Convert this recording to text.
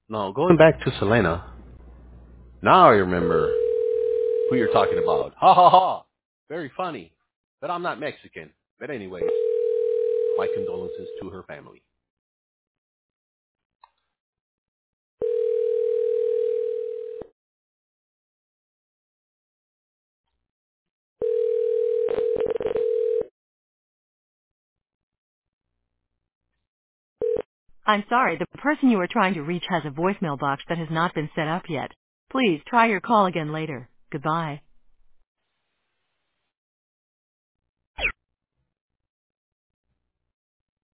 No, going back to Selena. Now I remember who you're talking about. Ha ha ha! Very funny. But I'm not Mexican. But anyway, my condolences to her family. I'm sorry, the person you are trying to reach has a voicemail box that has not been set up yet. Please try your call again later. Goodbye.